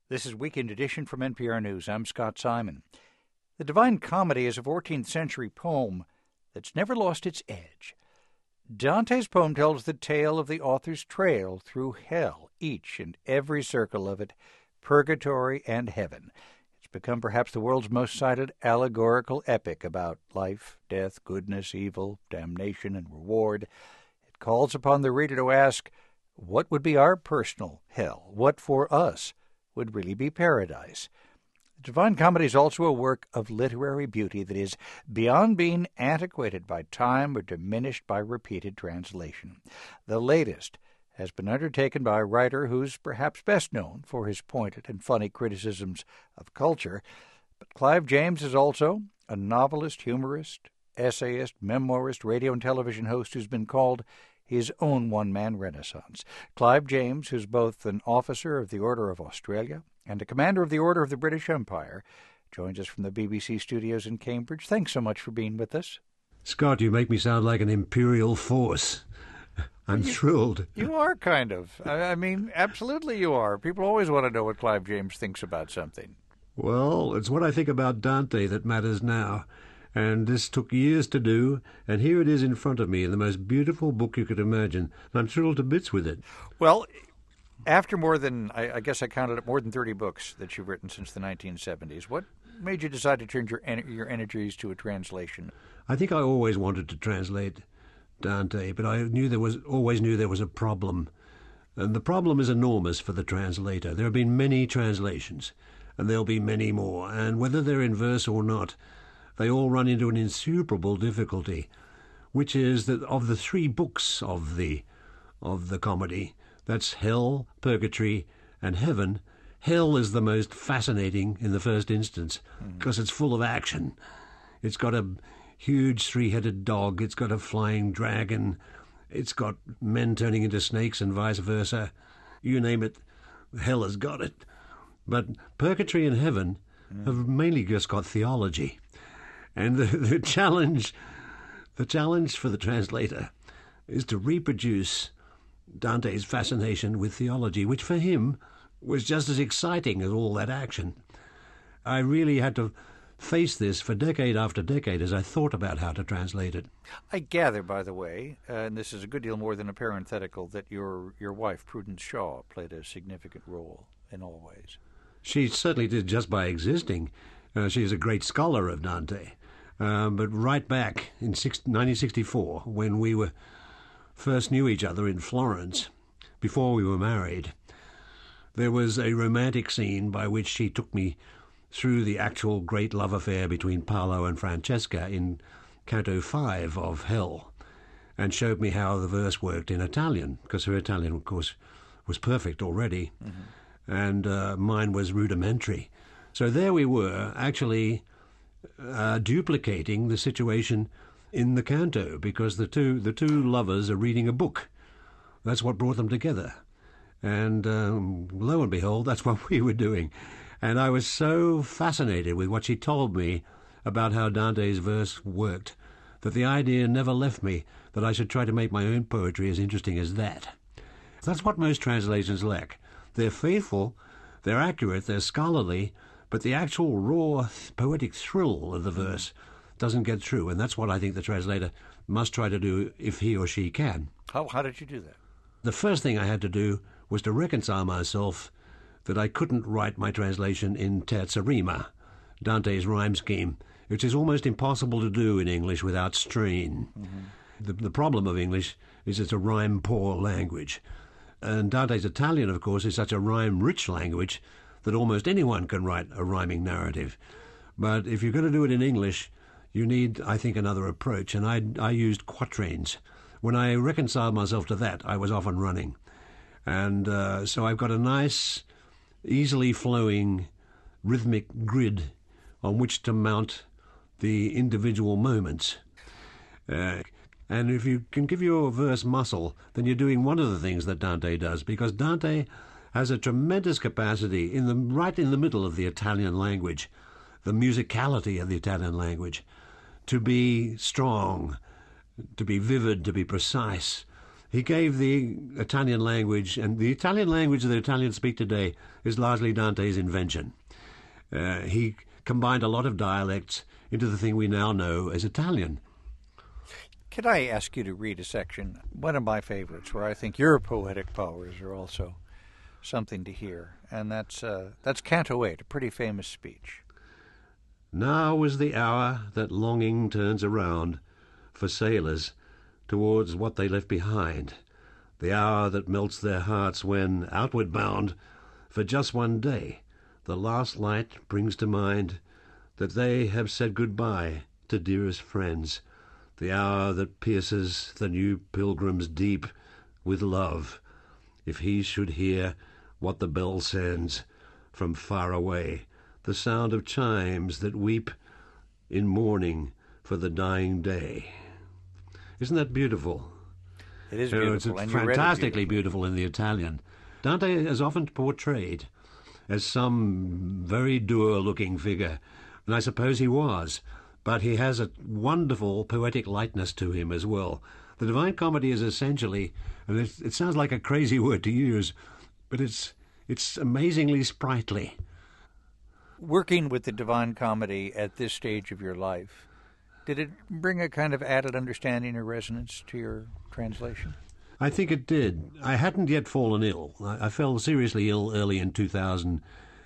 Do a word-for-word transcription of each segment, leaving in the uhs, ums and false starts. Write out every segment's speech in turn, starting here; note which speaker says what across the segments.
Speaker 1: This is Weekend Edition from N P R News. I'm Scott Simon. The Divine Comedy is a fourteenth century poem that's never lost its edge. Dante's poem tells the tale of the author's trail through hell, each and every circle of it, purgatory and heaven. It's become perhaps the world's most cited allegorical epic about life, death, goodness, evil, damnation, and reward. It calls upon the reader to ask, what would be our personal hell? What for us would really be paradise? The Divine Comedy is also a work of literary beauty that is beyond being antiquated by time or diminished by repeated translation. The latest has been undertaken by a writer who's perhaps best known for his pointed and funny criticisms of culture, but Clive James is also a novelist, humorist, essayist, memoirist, radio and television host who's been called his own one-man renaissance. Clive James, who's both an officer of the Order of Australia and a commander of the Order of the British Empire, joins us from the B B C studios in Cambridge. Thanks so much for being with us.
Speaker 2: Scott, you make me sound like an imperial force. I'm
Speaker 1: you,
Speaker 2: thrilled.
Speaker 1: You are, kind of. I, I mean, absolutely you are. People always want to know what Clive James thinks about something.
Speaker 2: Well, it's what I think about Dante that matters now. And this took years to do, and here it is in front of me in the most beautiful book you could imagine. I'm thrilled to bits with it.
Speaker 1: Well, after more than, I, I guess I counted it, more than thirty books that you've written since the nineteen seventies, what made you decide to turn your, your energies to a translation?
Speaker 2: I think I always wanted to translate Dante, but I knew there was always knew there was a problem. And the problem is enormous for the translator. There have been many translations, and there'll be many more, and whether they're in verse or not, they all run into an insuperable difficulty, which is that of the three books of the of the comedy, that's Hell, Purgatory, and Heaven, Hell is the most fascinating in the first instance, because mm. it's full of action. It's got a huge three-headed dog, it's got a flying dragon, it's got men turning into snakes and vice versa. You name it, Hell has got it. But Purgatory and Heaven mm. have mainly just got theology. And the, the challenge, the challenge for the translator is to reproduce Dante's fascination with theology, which for him was just as exciting as all that action. I really had to face this for decade after decade as I thought about how to translate it.
Speaker 1: I gather, by the way, uh, and this is a good deal more than a parenthetical, that your your wife, Prudence Shaw, played a significant role in all ways.
Speaker 2: She certainly did just by existing. Uh, she's a great scholar of Dante. Um, but right back in nineteen sixty-four, when we were first knew each other in Florence, before we were married, there was a romantic scene by which she took me through the actual great love affair between Paolo and Francesca in Canto five of Hell, and showed me how the verse worked in Italian, because her Italian, of course, was perfect already, mm-hmm. and uh, mine was rudimentary. So there we were, actually Uh, duplicating the situation in the canto, because the two the two lovers are reading a book. That's what brought them together. And um, lo and behold, that's what we were doing. And I was so fascinated with what she told me about how Dante's verse worked that the idea never left me that I should try to make my own poetry as interesting as that. That's what most translations lack. They're faithful, they're accurate, they're scholarly, but the actual raw poetic thrill of the verse doesn't get through, and that's what I think the translator must try to do if he or she can.
Speaker 1: How, how did you do that?
Speaker 2: The first thing I had to do was to reconcile myself that I couldn't write my translation in terza rima, Dante's rhyme scheme, which is almost impossible to do in English without strain. Mm-hmm. The, the problem of English is it's a rhyme-poor language. And Dante's Italian, of course, is such a rhyme-rich language that almost anyone can write a rhyming narrative. But if you're going to do it in English, you need, I think, another approach, and I, I used quatrains. When I reconciled myself to that, I was off and running. And uh, so I've got a nice, easily flowing, rhythmic grid on which to mount the individual moments. Uh, and if you can give your verse muscle, then you're doing one of the things that Dante does, because Dante has a tremendous capacity in the right in the middle of the Italian language, the musicality of the Italian language, to be strong, to be vivid, to be precise, He gave the Italian language, and the Italian language that the Italians speak today is largely Dante's invention. Uh, he combined a lot of dialects into the thing we now know as Italian.
Speaker 1: Could I ask you to read a section, one of my favorites, where I think your poetic powers are also something to hear, and that's uh, that's Canto eight, a pretty famous speech.
Speaker 2: Now is the hour that longing turns around for sailors towards what they left behind, the hour that melts their hearts when, outward bound, for just one day, the last light brings to mind that they have said goodbye to dearest friends, the hour that pierces the new pilgrim's deep with love, if he should hear what the bell sends from far away, the sound of chimes that weep in mourning for the dying day. Isn't that beautiful?
Speaker 1: It is
Speaker 2: You know,
Speaker 1: beautiful.
Speaker 2: it's
Speaker 1: and you read it
Speaker 2: fantastically
Speaker 1: beautifully.
Speaker 2: beautiful in the Italian. Dante is often portrayed as some very dour-looking figure, and I suppose he was, but he has a wonderful poetic lightness to him as well. The Divine Comedy is essentially, and it, it sounds like a crazy word to use, but it's it's amazingly sprightly.
Speaker 1: Working with the Divine Comedy at this stage of your life, did it bring a kind of added understanding or resonance to your translation?
Speaker 2: I think it did. I hadn't yet fallen ill. I, I fell seriously ill early in two thousand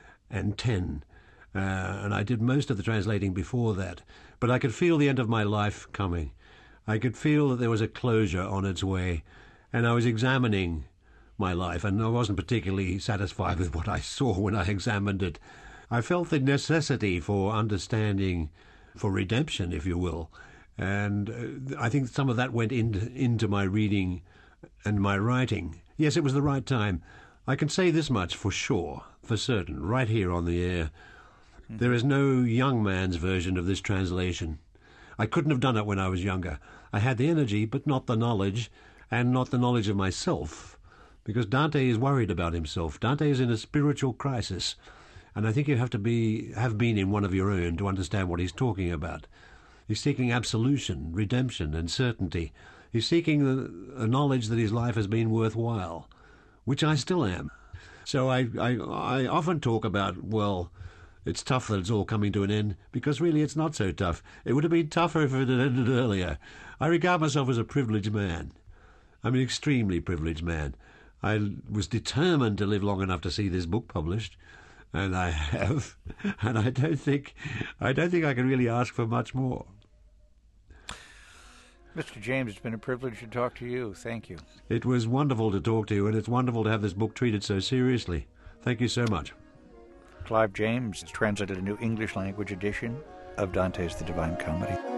Speaker 2: ten, uh, and I did most of the translating before that. But I could feel the end of my life coming. I could feel that there was a closure on its way, and I was examining my life, and I wasn't particularly satisfied with what I saw when I examined it. I felt the necessity for understanding, for redemption, if you will, and uh, I think some of that went in, into my reading and my writing. Yes, it was the right time. I can say this much for sure, for certain, right here on the air. Mm-hmm. There is no young man's version of this translation. I couldn't have done it when I was younger. I had the energy, but not the knowledge, and not the knowledge of myself, because Dante is worried about himself. Dante is in a spiritual crisis, and I think you have to be have been in one of your own to understand what he's talking about. He's seeking absolution, redemption, and certainty. He's seeking the, a knowledge that his life has been worthwhile, which I still am. So I, I, I often talk about, well, it's tough that it's all coming to an end, because really it's not so tough. It would have been tougher if it had ended earlier. I regard myself as a privileged man. I'm an extremely privileged man. I was determined to live long enough to see this book published, and I have, and I don't think, I don't think I can really ask for much more.
Speaker 1: Mister James, it's been a privilege to talk to you. Thank you.
Speaker 2: It was wonderful to talk to you, and it's wonderful to have this book treated so seriously. Thank you so much.
Speaker 1: Clive James has translated a new English language edition of Dante's The Divine Comedy.